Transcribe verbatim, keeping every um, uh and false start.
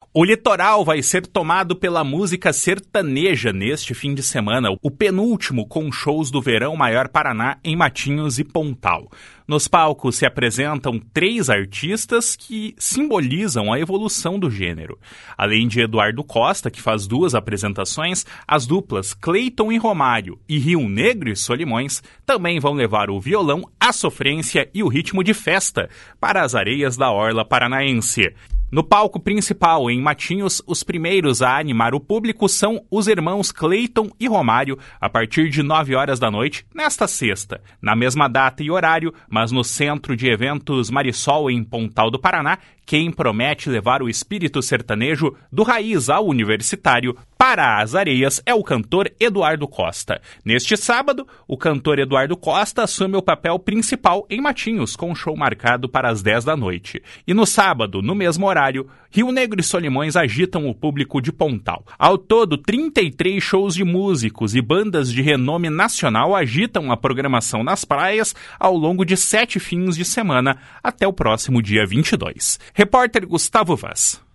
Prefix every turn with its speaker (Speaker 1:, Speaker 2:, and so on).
Speaker 1: O litoral vai ser tomado pela música sertaneja neste fim de semana, o penúltimo com shows do Verão Maior Paraná em Matinhos e Pontal. Nos palcos se apresentam três artistas que simbolizam a evolução do gênero. Além de Eduardo Costa, que faz duas apresentações, as duplas Cleiton e Romário e Rio Negro e Solimões também vão levar o violão, a sofrência e o ritmo de festa para as areias da orla paranaense. No palco principal, em Matinhos, os primeiros a animar o público são os irmãos Cleiton e Romário, a partir de nove horas da noite, nesta sexta. Na mesma data e horário, mas no Centro de Eventos Marisol, em Pontal do Paraná, quem promete levar o espírito sertanejo do raiz ao universitário para as areias é o cantor Eduardo Costa. Neste sábado, o cantor Eduardo Costa assume o papel principal em Matinhos, com um show marcado para as dez da noite. E no sábado, no mesmo horário, Rio Negro e Solimões agitam o público de Pontal. Ao todo, trinta e três shows de músicos e bandas de renome nacional agitam a programação nas praias ao longo de sete fins de semana, até o próximo dia vinte e dois. Repórter Gustavo Vaz.